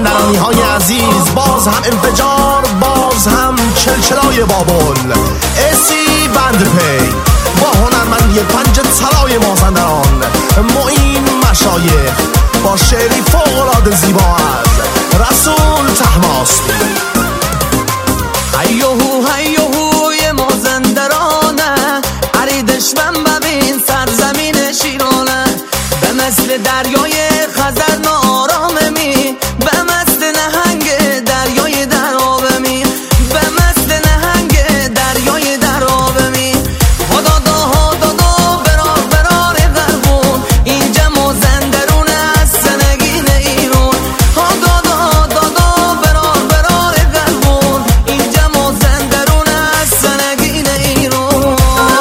مازندرانی های عزیز، باز هم انفجار، باز هم چلچلای بابل. اسی بندپی با هنرمندی پنج طلای مازندران، معین مشایخ با شعری فوق‌العاده زیبا از رسول طهماسبی. هیوهو هیوهوی مازندرانه، عریدشمن ببین سرزمین شیرانه. به مثل دریای خزر ناراممی، به مثل نهنگ دریای درآبمی، به مثل نهنگ دریای درآبمی. هدادا هدادا برار برار غربون، اینجا مازندرون از سنگین ایران. هدادا هدادا برار برار غربون، اینجا مازندرون از سنگین ایران.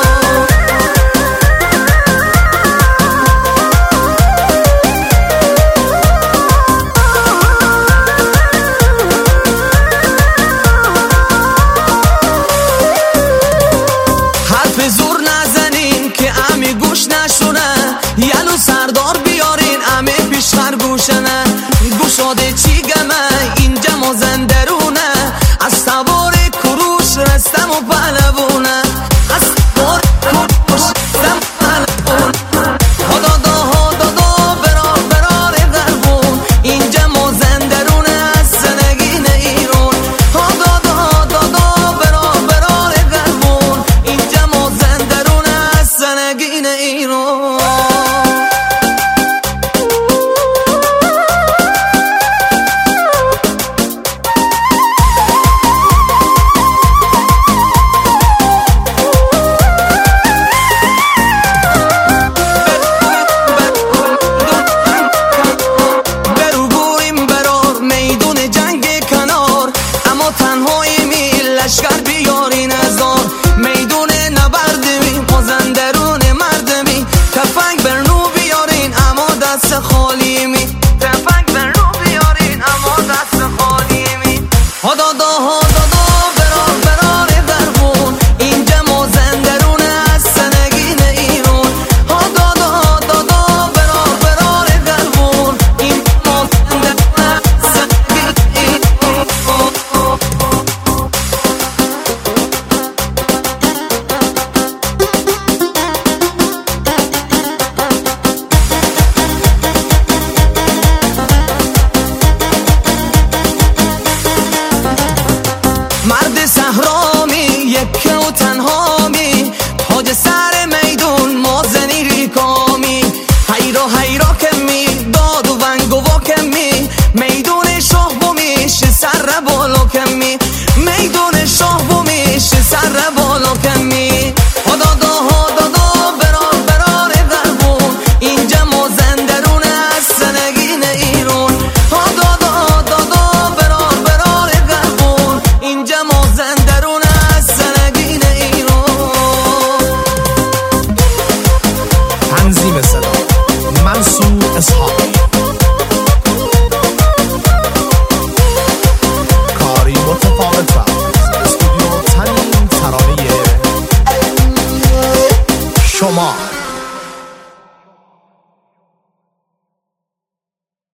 حرف زور نزنین که امی گوش نشونه، یلو سردار بیارین امی پیشتر گوشنه. گوشاده چی گمه اینجا مازندرونه، از سوار کروش رستم و پهلوونه، از سوار کروش رستم و پهلوونه. هدادا هدادا برار برار غربون، اینجا مازندرونه از سنگین ایران. هدادا هدادا برار برار غربون، اینجا مازندرونه از سنگین ایران. لشکر بیارین هزار، میدون نبردمی مازندرون مردمی. تفنگ برنو بیارین اما دست خالی می، تفنگ برنو بیارین اما دست خالی می. هدادا هدادا برار برار غربون، اینجا مازندرون از سنگین ایران. هدادا هدادا برار برار غربون، این مازندرون از سنگین ایران. مرد صحرا